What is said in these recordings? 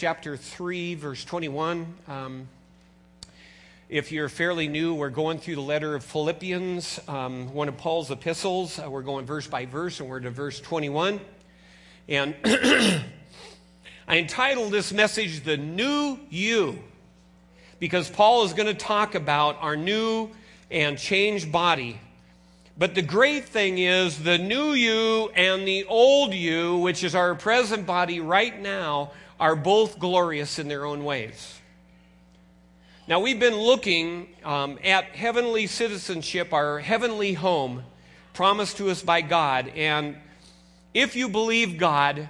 chapter 3, verse 21. If you're fairly new, we're going through the letter of Philippians, one of Paul's epistles. We're going verse by verse, and we're to verse 21. And I entitled this message, The New You, because Paul is going to talk about our new and changed body. But the great thing is the new you and the old you, which is our present body right now, are both glorious in their own ways. Now, we've been looking at heavenly citizenship, our heavenly home, promised to us by God. And if you believe God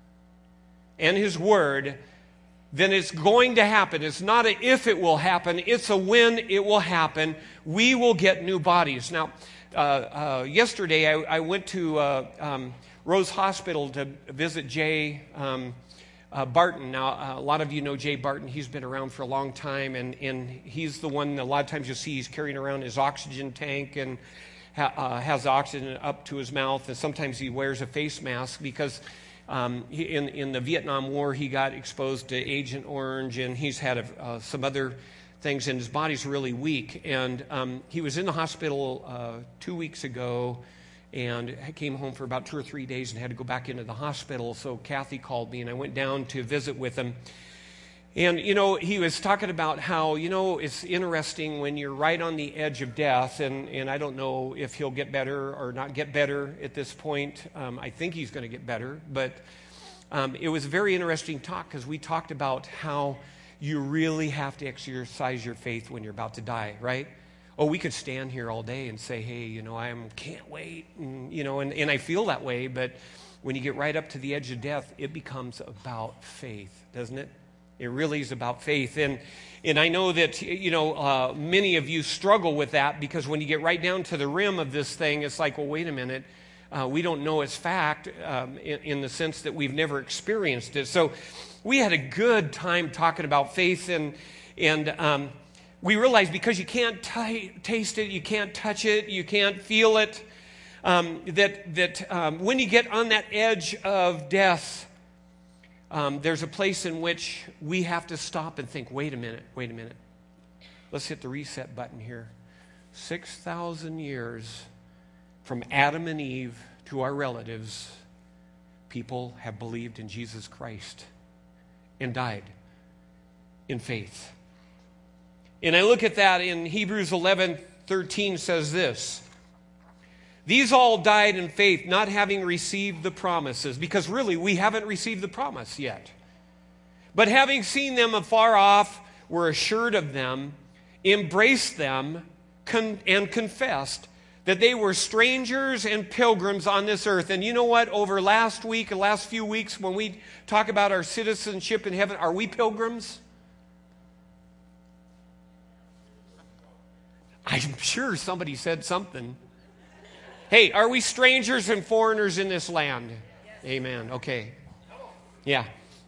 and His Word, then it's going to happen. It's not a if it will happen, it's a when it will happen. We will get new bodies. Now, yesterday I went to Rose Hospital to visit Jay Barton. Now, a lot of you know Jay Barton. He's been around for a long time, and he's the one a lot of times you'll see he's carrying around his oxygen tank and has oxygen up to his mouth, and sometimes he wears a face mask because in the Vietnam War he got exposed to Agent Orange, and he's had some other things, and his body's really weak. And he was in the hospital 2 weeks ago and came home for about 2 or 3 days and had to go back into the hospital. So Kathy called me, and I went down to visit with him. And, he was talking about how, it's interesting when you're right on the edge of death, and I don't know if he'll get better or not get better at this point. I think he's going to get better. But it was a very interesting talk because we talked about how you really have to exercise your faith when you're about to die, right? Oh, we could stand here all day and say, hey, I can't wait, and I feel that way, but when you get right up to the edge of death, it becomes about faith, doesn't it? It really is about faith, and I know that, many of you struggle with that because when you get right down to the rim of this thing, it's like, well, wait a minute, we don't know it's fact in the sense that we've never experienced it. So we had a good time talking about faith, and we realized because you can't taste it, you can't touch it, you can't feel it, that when you get on that edge of death, there's a place in which we have to stop and think, wait a minute. Let's hit the reset button here. 6,000 years from Adam and Eve to our relatives, people have believed in Jesus Christ and died in faith. And I look at that in Hebrews 11:13 says this: these all died in faith, not having received the promises, because really we haven't received the promise yet. But having seen them afar off, were assured of them, embraced them, and confessed that they were strangers and pilgrims on this earth. And you know what? Over last few weeks, when we talk about our citizenship in heaven, are we pilgrims? I'm sure somebody said something. Hey, are we strangers and foreigners in this land? Yes. Amen. Okay. Yeah.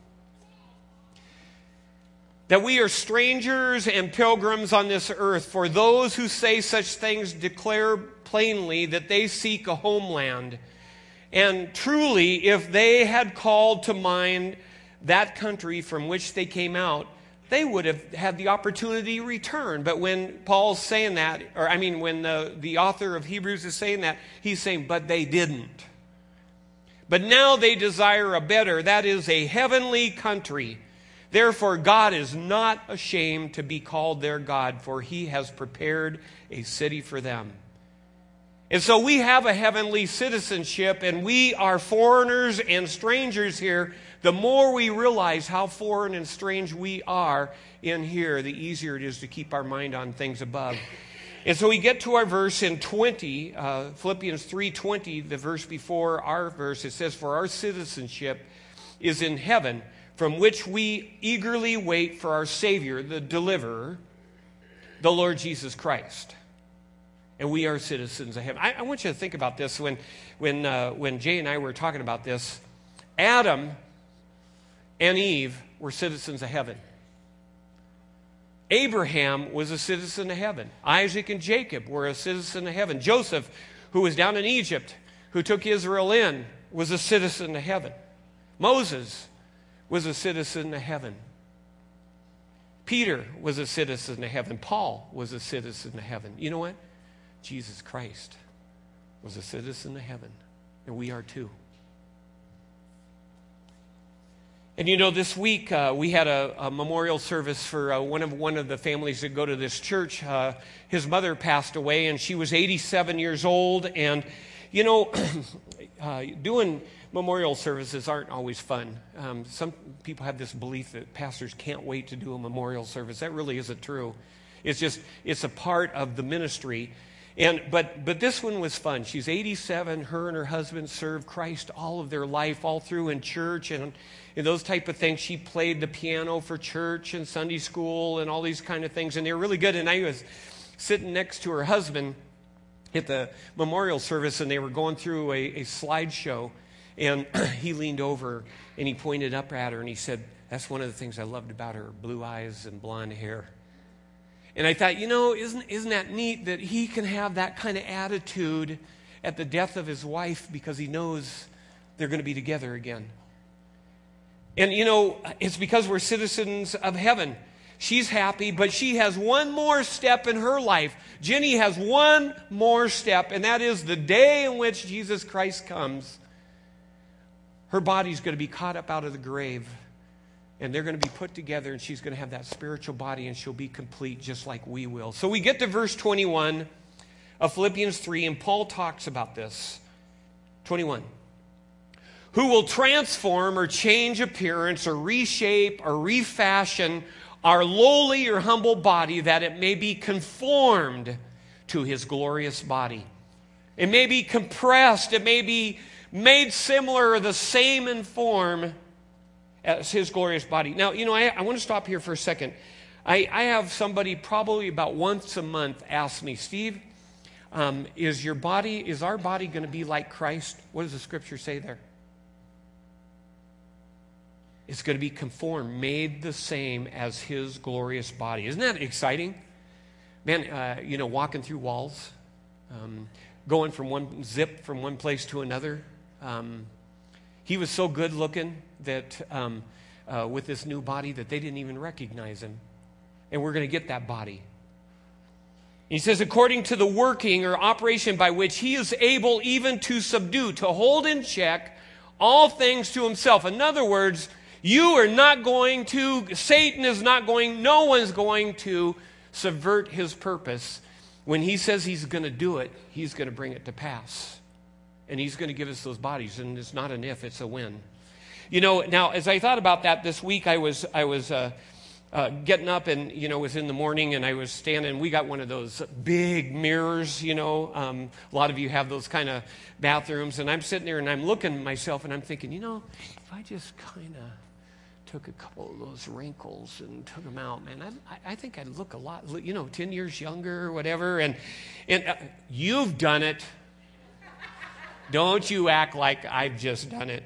That we are strangers and pilgrims on this earth. For those who say such things declare plainly that they seek a homeland. And truly, if they had called to mind that country from which they came out, they would have had the opportunity to return. But when Paul's saying that, when the author of Hebrews is saying that, he's saying, but they didn't. But now they desire a better, that is a heavenly country. Therefore, God is not ashamed to be called their God, for He has prepared a city for them. And so we have a heavenly citizenship, and we are foreigners and strangers here. The more we realize how foreign and strange we are in here, the easier it is to keep our mind on things above. And so we get to our verse in 20, Philippians 3:20, the verse before our verse. It says, for our citizenship is in heaven, from which we eagerly wait for our Savior, the deliverer, the Lord Jesus Christ. And we are citizens of heaven. I want you to think about this. When Jay and I were talking about this, Adam and Eve were citizens of heaven. Abraham was a citizen of heaven. Isaac and Jacob were a citizen of heaven. Joseph, who was down in Egypt, who took Israel in, was a citizen of heaven. Moses was a citizen of heaven. Peter was a citizen of heaven. Paul was a citizen of heaven. You know what? Jesus Christ was a citizen of heaven, and we are too. And you know, this week we had a memorial service for one of the families that go to this church. His mother passed away, and she was 87 years old. And you know, doing memorial services aren't always fun. Some people have this belief that pastors can't wait to do a memorial service. That really isn't true. It's a part of the ministry. But this one was fun. She's 87. Her and her husband served Christ all of their life, all through in church and those type of things. She played the piano for church and Sunday school and all these kind of things. And they were really good. And I was sitting next to her husband at the memorial service, and they were going through a slideshow. And he leaned over and he pointed up at her and he said, "That's one of the things I loved about her, blue eyes and blonde hair." And I thought, you know, isn't that neat that he can have that kind of attitude at the death of his wife because he knows they're going to be together again. And, you know, it's because we're citizens of heaven. She's happy, but she has one more step in her life. Jenny has one more step, and that is the day in which Jesus Christ comes. Her body's going to be caught up out of the grave. And they're going to be put together, and she's going to have that spiritual body, and she'll be complete just like we will. So we get to verse 21 of Philippians 3, and Paul talks about this. 21. Who will transform or change appearance or reshape or refashion our lowly or humble body that it may be conformed to his glorious body. It may be compressed. It may be made similar or the same in form as his glorious body. Now, you know, I want to stop here for a second. I have somebody probably about once a month ask me, "Steve, is our body going to be like Christ?" What does the scripture say there? It's going to be conformed, made the same as his glorious body. Isn't that exciting? Man, you know, walking through walls, going from one place to another. He was so good looking that with this new body that they didn't even recognize him. And we're going to get that body. He says, according to the working or operation by which he is able even to subdue, to hold in check all things to himself. In other words, no one's going to subvert his purpose. When he says he's going to do it, he's going to bring it to pass. And he's going to give us those bodies. And it's not an if, it's a when. You know, now, as I thought about that this week, I was getting up and, you know, it was in the morning and I was standing. We got one of those big mirrors, you know. A lot of you have those kind of bathrooms. And I'm sitting there and I'm looking at myself and I'm thinking, you know, if I just kind of took a couple of those wrinkles and took them out, man, I think I'd look a lot, you know, 10 years younger or whatever. And you've done it. Don't you act like I've just done it.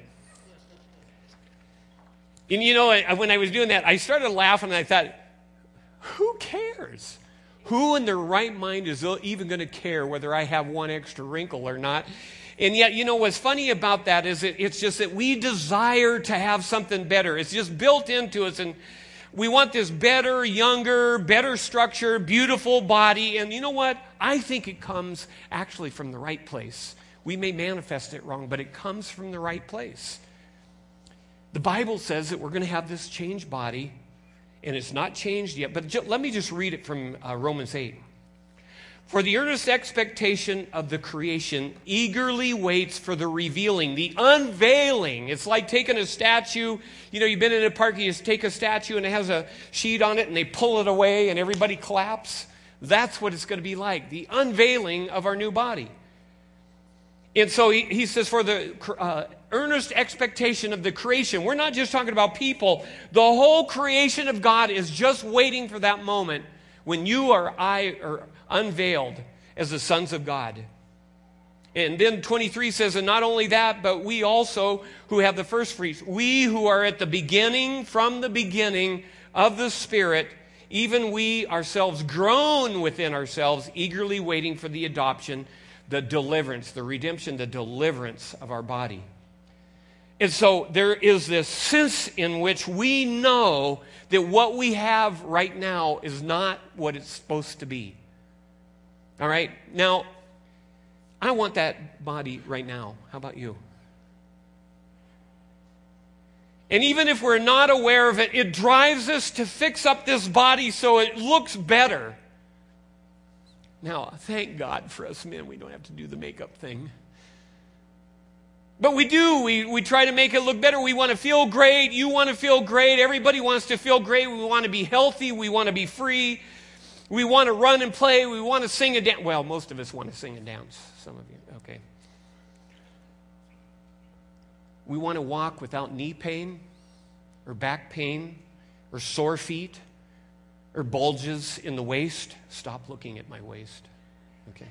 And you know, when I was doing that, I started laughing and I thought, who cares? Who in their right mind is even going to care whether I have one extra wrinkle or not? And yet, you know, what's funny about that is it's just that we desire to have something better. It's just built into us, and we want this better, younger, better structure, beautiful body. And you know what? I think it comes actually from the right place. We may manifest it wrong, but it comes from the right place. The Bible says that we're going to have this changed body, and it's not changed yet. But let me just read it from Romans 8. For the earnest expectation of the creation eagerly waits for the revealing, the unveiling. It's like taking a statue. You know, you've been in a park, you just take a statue and it has a sheet on it and they pull it away and everybody claps. That's what it's going to be like, the unveiling of our new body. And so he says, for the earnest expectation of the creation. We're not just talking about people. The whole creation of God is just waiting for that moment when you or I are unveiled as the sons of God. And then 23 says, and not only that, but we also who have the first fruits, we who are at the beginning, from the beginning of the Spirit, even we ourselves groan within ourselves, eagerly waiting for the adoption, the deliverance, the redemption, the deliverance of our body. And so there is this sense in which we know that what we have right now is not what it's supposed to be. All right? Now, I want that body right now. How about you? And even if we're not aware of it, it drives us to fix up this body so it looks better. Now, thank God for us men, we don't have to do the makeup thing. But we do. We try to make it look better. We want to feel great. You want to feel great. Everybody wants to feel great. We want to be healthy. We want to be free. We want to run and play. We want to sing and dance. Well, most of us want to sing and dance. Some of you, okay. We want to walk without knee pain or back pain or sore feet or bulges in the waist. Stop looking at my waist. Okay.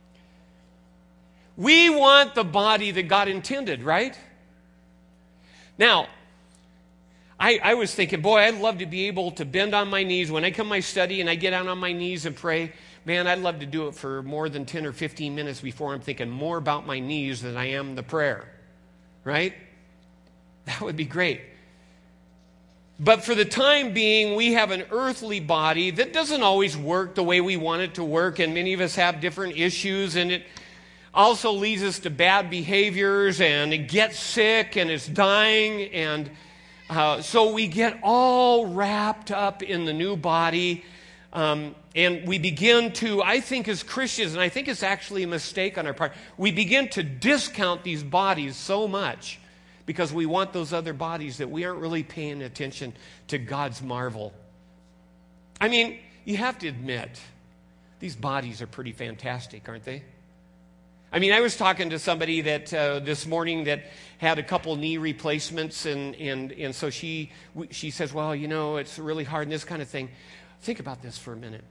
We want the body that God intended, right? Now, I was thinking, boy, I'd love to be able to bend on my knees. When I come to my study and I get out on my knees and pray, man, I'd love to do it for more than 10 or 15 minutes before I'm thinking more about my knees than I am the prayer, right? That would be great. But for the time being, we have an earthly body that doesn't always work the way we want it to work, and many of us have different issues, and it also leads us to bad behaviors, and it gets sick, and it's dying, and so we get all wrapped up in the new body, and we begin to, I think as Christians, and I think it's actually a mistake on our part, we begin to discount these bodies so much because we want those other bodies that we aren't really paying attention to God's marvel. I mean, you have to admit, these bodies are pretty fantastic, aren't they? I mean, I was talking to somebody that this morning that had a couple knee replacements, and so she says, well, you know, it's really hard and this kind of thing. Think about this for a minute.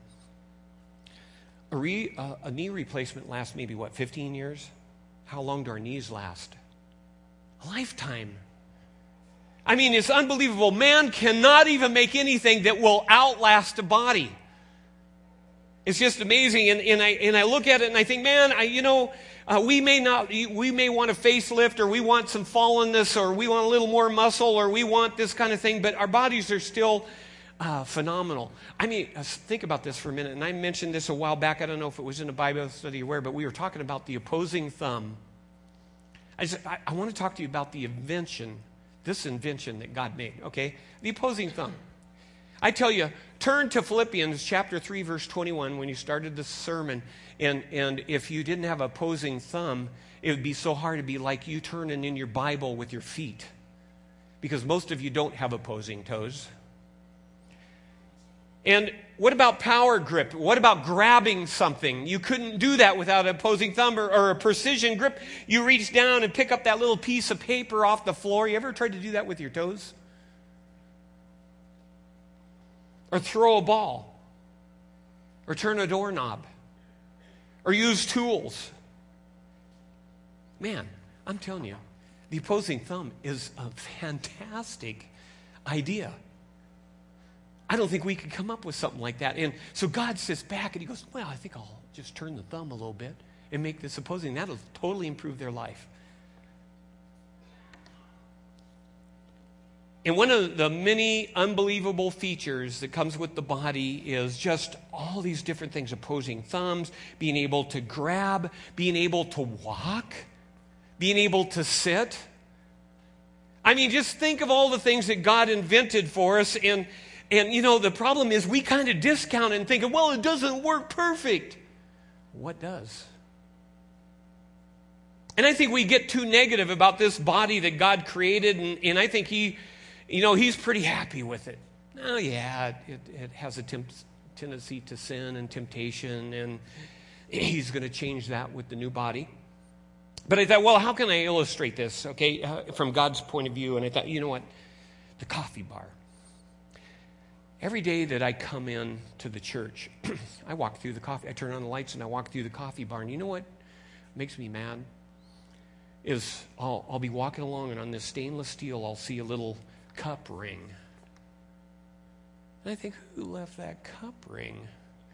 A knee replacement lasts maybe, 15 years? How long do our knees last? A lifetime. I mean, it's unbelievable. Man cannot even make anything that will outlast a body. It's just amazing, and I look at it and I think, man, we may want a facelift, or we want some fallenness, or we want a little more muscle, or we want this kind of thing, but our bodies are still phenomenal. I mean, think about this for a minute, and I mentioned this a while back. I don't know if it was in a Bible study or where, but we were talking about the opposing thumb. I want to talk to you about this invention that God made, okay? The opposing thumb. I tell you, turn to Philippians chapter 3, verse 21 when you started this sermon. And if you didn't have opposing thumb, it would be so hard to be like you turning in your Bible with your feet. Because most of you don't have opposing toes. And what about power grip? What about grabbing something? You couldn't do that without an opposing thumb or a precision grip. You reach down and pick up that little piece of paper off the floor. You ever tried to do that with your toes? Or throw a ball, or turn a doorknob, or use tools. Man, I'm telling you, the opposing thumb is a fantastic idea. I don't think we could come up with something like that. And so God sits back and he goes, well, I think I'll just turn the thumb a little bit and make this opposing. That'll totally improve their life. And one of the many unbelievable features that comes with the body is just all these different things. Opposing thumbs, being able to grab, being able to walk, being able to sit. I mean, just think of all the things that God invented for us. And you know, the problem is we kind of discount it and think, well, it doesn't work perfect. What does? And I think we get too negative about this body that God created. And I think He's pretty happy with it. Oh, yeah, it has a tendency to sin and temptation, and he's going to change that with the new body. But I thought, well, how can I illustrate this, okay, from God's point of view? And I thought, you know what? The coffee bar. Every day that I come in to the church, I walk through the coffee. I turn on the lights and I walk through the coffee bar. And you know what makes me mad? Is I'll be walking along, and on this stainless steel, I'll see a little cup ring. And I think, who left that cup ring?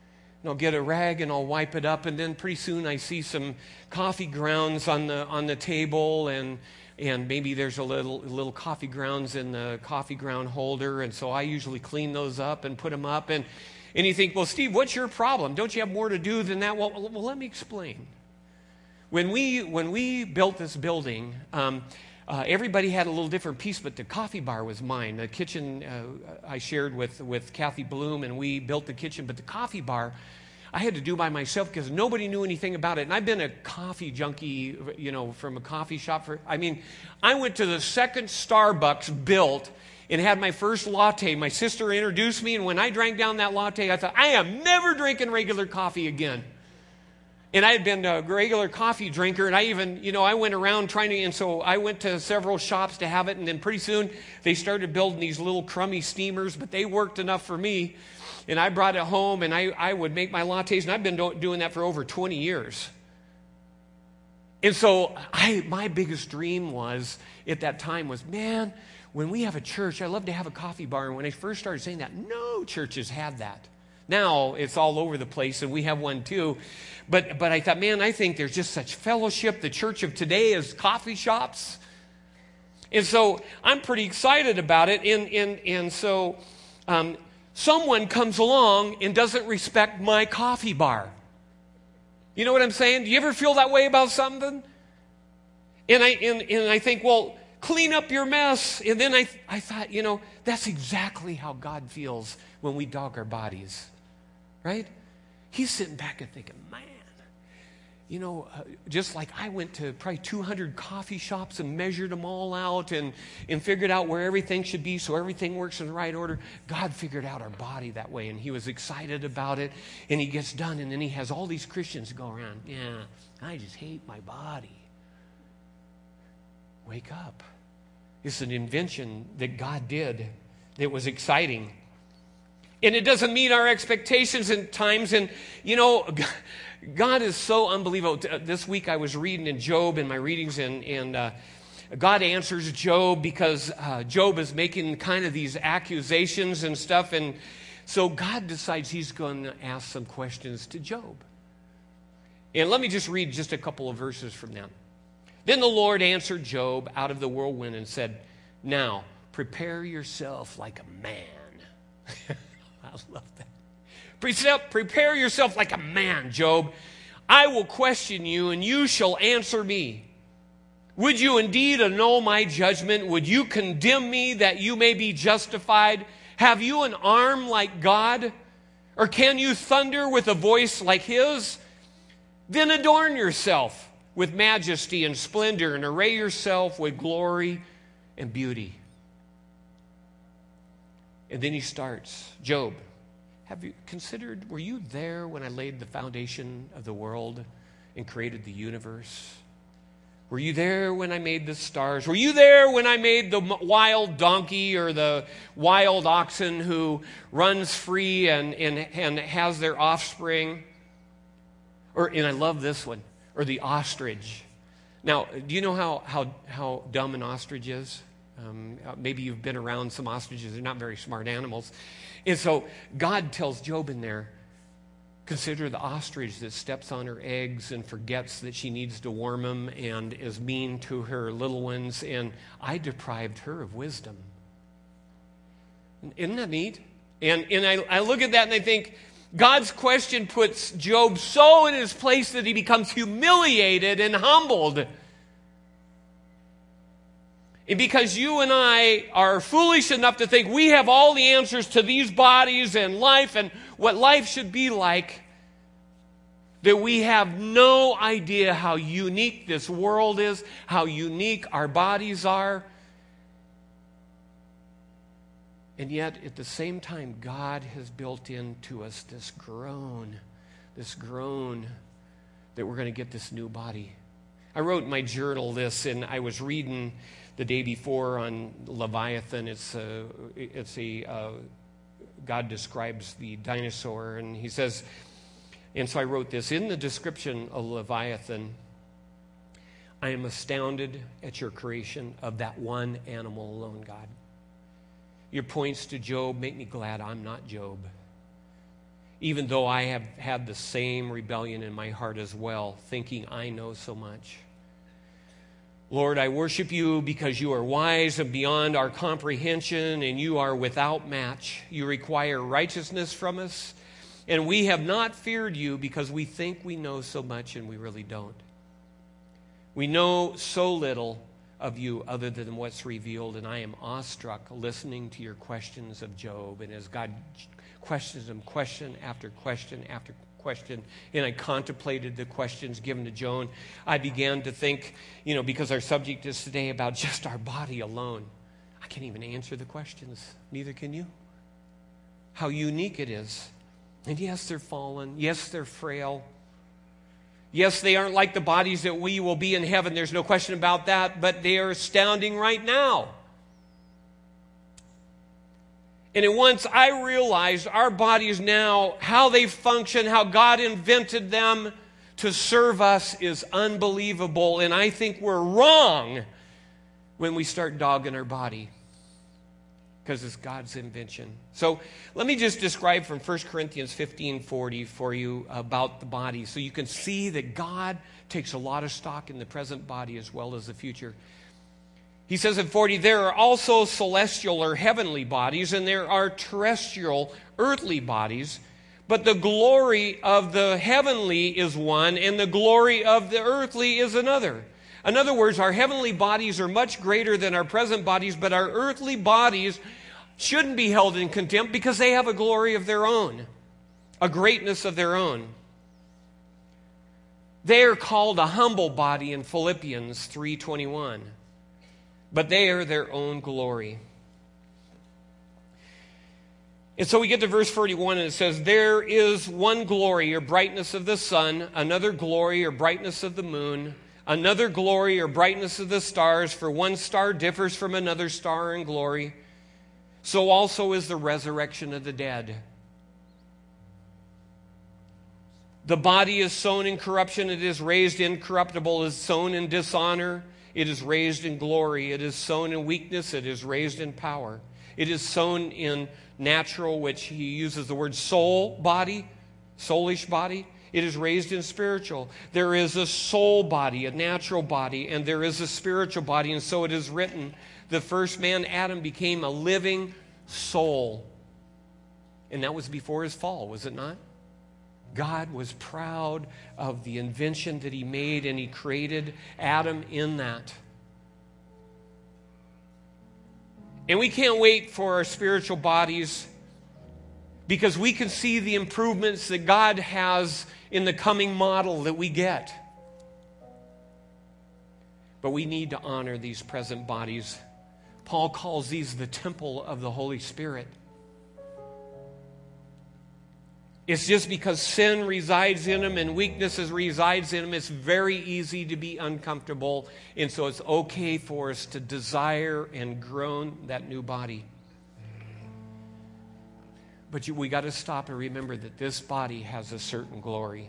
And I'll get a rag and I'll wipe it up, and then pretty soon I see some coffee grounds on the table, and maybe there's a little coffee grounds in the coffee ground holder, and so I usually clean those up and put them up. And you think, well, Steve, what's your problem? Don't you have more to do than that? Well, let me explain. When we built this building, everybody had a little different piece, but the coffee bar was mine. The kitchen I shared with Kathy Bloom, and we built the kitchen, but the coffee bar I had to do by myself because nobody knew anything about it. And I've been a coffee junkie, from a coffee shop. I went to the second Starbucks built and had my first latte. My sister introduced me, and when I drank down that latte, I thought, I am never drinking regular coffee again. And I had been a regular coffee drinker, and I even, I went around trying to, and so I went to several shops to have it, and then pretty soon they started building these little crummy steamers, but they worked enough for me. And I brought it home, and I would make my lattes, and I've been doing that for over 20 years. And so my biggest dream was, at that time, was, man, when we have a church, I love to have a coffee bar. And when I first started saying that, no churches had that. Now it's all over the place, and we have one too. But I thought, man, I think there's just such fellowship. The church of today is coffee shops. And so I'm pretty excited about it. And so someone comes along and doesn't respect my coffee bar. You know what I'm saying? Do you ever feel that way about something? And I think, well, clean up your mess. And then I thought, that's exactly how God feels when we dog our bodies, right? He's sitting back and thinking, man, just like I went to probably 200 coffee shops and measured them all out and figured out where everything should be so everything works in the right order. God figured out our body that way, and he was excited about it, and he gets done, and then he has all these Christians go around, yeah, I just hate my body. Wake up. It's an invention that God did that was exciting. And it doesn't meet our expectations at times. And, God is so unbelievable. This week I was reading in Job in my readings, and God answers Job because Job is making kind of these accusations and stuff. And so God decides he's going to ask some questions to Job. And let me just read just a couple of verses from that. Then the Lord answered Job out of the whirlwind and said, now, prepare yourself like a man. I love that. Prepare yourself like a man, Job. I will question you, and you shall answer me. Would you indeed annul my judgment? Would you condemn me that you may be justified? Have you an arm like God? Or can you thunder with a voice like his? Then adorn yourself with majesty and splendor, and array yourself with glory and beauty. And then he starts, Job, have you considered, were you there when I laid the foundation of the world and created the universe? Were you there when I made the stars? Were you there when I made the wild donkey or the wild oxen who runs free and has their offspring? And I love this one, or the ostrich. Now, do you know how dumb an ostrich is? Maybe you've been around some ostriches. They're not very smart animals. And so God tells Job in there, consider the ostrich that steps on her eggs and forgets that she needs to warm them and is mean to her little ones, and I deprived her of wisdom. Isn't that neat? And I look at that and I think, God's question puts Job so in his place that he becomes humiliated and humbled. And because you and I are foolish enough to think we have all the answers to these bodies and life and what life should be like, that we have no idea how unique this world is, how unique our bodies are. And yet, at the same time, God has built into us this groan that we're going to get this new body. I wrote in my journal this, and I was reading the day before on Leviathan. God describes the dinosaur, and he says, and so I wrote this, in the description of Leviathan, I am astounded at your creation of that one animal alone, God. Your points to Job make me glad I'm not Job. even though I have had the same rebellion in my heart as well, thinking I know so much. Lord, I worship you because you are wise and beyond our comprehension, and you are without match. You require righteousness from us, and we have not feared you because we think we know so much and we really don't. We know so little of you other than what's revealed, and I am awestruck listening to your questions of Job, and as God questions him question after question after question, and I contemplated the questions given to Joan, I began to think, because our subject is today about just our body alone, I can't even answer the questions. Neither can you. How unique it is. And yes, they're fallen. Yes, they're frail. Yes, they aren't like the bodies that we will be in heaven. There's no question about that, but they are astounding right now. And once I realized our bodies now, how they function, how God invented them to serve us is unbelievable. And I think we're wrong when we start dogging our body, because it's God's invention. So let me just describe from 1 Corinthians 15:40 for you about the body, so you can see that God takes a lot of stock in the present body as well as the future. He says in 40, there are also celestial or heavenly bodies, and there are terrestrial, earthly bodies, but the glory of the heavenly is one, and the glory of the earthly is another. In other words, our heavenly bodies are much greater than our present bodies, but our earthly bodies shouldn't be held in contempt because they have a glory of their own, a greatness of their own. They are called a humble body in Philippians 3:21, but they are their own glory. And so we get to verse 41, and it says, there is one glory or brightness of the sun, another glory or brightness of the moon, another glory or brightness of the stars, for one star differs from another star in glory. So also is the resurrection of the dead. The body is sown in corruption, it is raised incorruptible, it is sown in dishonor, it is raised in glory, it is sown in weakness, it is raised in power. It is sown in natural, which he uses the word soul body, soulish body. It is raised in spiritual. There is a soul body, a natural body, and there is a spiritual body. And so it is written, the first man, Adam, became a living soul. And that was before his fall, was it not? God was proud of the invention that he made, and he created Adam in that. And we can't wait for our spiritual bodies, because we can see the improvements that God has in the coming model that we get. But we need to honor these present bodies. Paul calls these the temple of the Holy Spirit. It's just because sin resides in them and weaknesses resides in them, it's very easy to be uncomfortable. And so it's okay for us to desire and groan that new body. But we got to stop and remember that this body has a certain glory.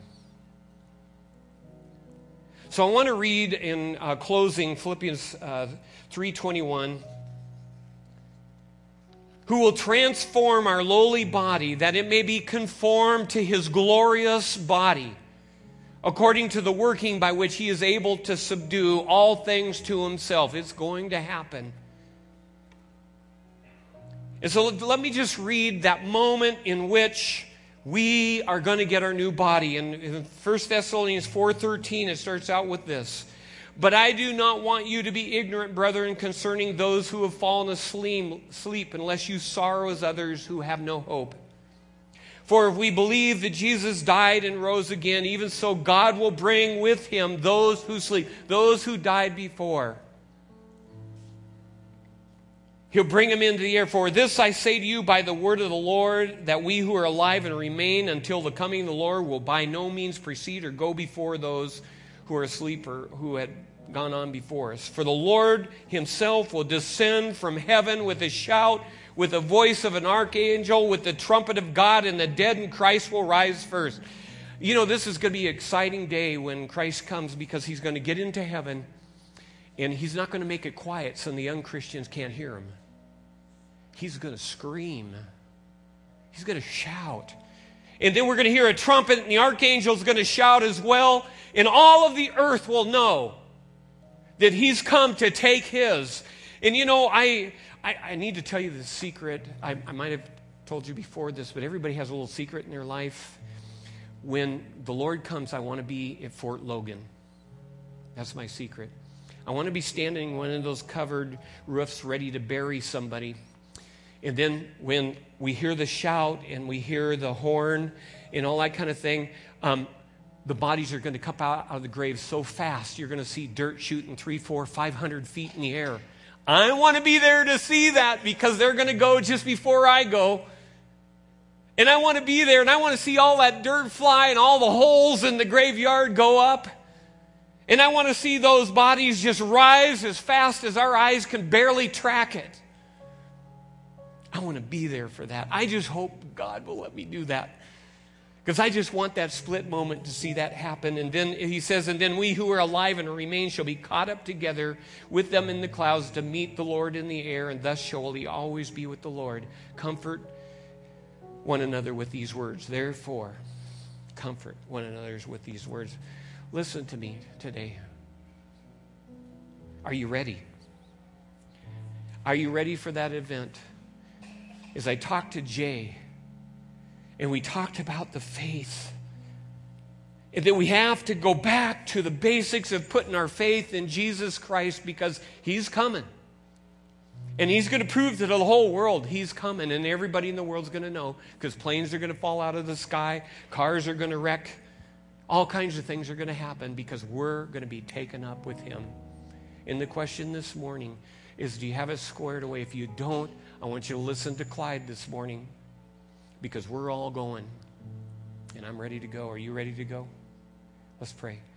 So I want to read in closing Philippians 3:21. Who will transform our lowly body, that it may be conformed to his glorious body, according to the working by which he is able to subdue all things to himself. It's going to happen. And so let me just read that moment in which we are going to get our new body. In 1 Thessalonians 4:13, it starts out with this. But I do not want you to be ignorant, brethren, concerning those who have fallen asleep, unless you sorrow as others who have no hope. For if we believe that Jesus died and rose again, even so God will bring with him those who sleep, those who died before. He'll bring them into the air. For this I say to you by the word of the Lord, that we who are alive and remain until the coming of the Lord will by no means precede or go before those who are asleep or who had gone on before us. For the Lord himself will descend from heaven with a shout, with the voice of an archangel, with the trumpet of God, and the dead in Christ will rise first. You know, this is going to be an exciting day when Christ comes, because he's going to get into heaven, and he's not going to make it quiet so the young Christians can't hear him. He's going to scream. He's going to shout. And then we're going to hear a trumpet, and the archangel's going to shout as well. And all of the earth will know that he's come to take his. And you know, I need to tell you the secret. I might have told you before this, but everybody has a little secret in their life. When the Lord comes, I want to be at Fort Logan. That's my secret. I want to be standing on one of those covered roofs ready to bury somebody. And then when we hear the shout and we hear the horn and all that kind of thing, the bodies are going to come out of the grave so fast, you're going to see dirt shooting 300, 400, 500 feet in the air. I want to be there to see that because they're going to go just before I go. And I want to be there and I want to see all that dirt fly and all the holes in the graveyard go up. And I want to see those bodies just rise as fast as our eyes can barely track it. I want to be there for that. I just hope God will let me do that. Because I just want that split moment to see that happen. And then he says, and then we who are alive and remain shall be caught up together with them in the clouds to meet the Lord in the air, and thus shall we always be with the Lord. Comfort one another with these words. Therefore, comfort one another with these words. Listen to me today. Are you ready? Are you ready for that event? As I talked to Jay, and we talked about the faith, and that we have to go back to the basics of putting our faith in Jesus Christ because he's coming. And he's going to prove to the whole world he's coming, and everybody in the world's going to know, because planes are going to fall out of the sky, cars are going to wreck, all kinds of things are going to happen because we're going to be taken up with him. And the question this morning is, do you have it squared away? If you don't, I want you to listen to Clyde this morning, because we're all going, and I'm ready to go. Are you ready to go? Let's pray.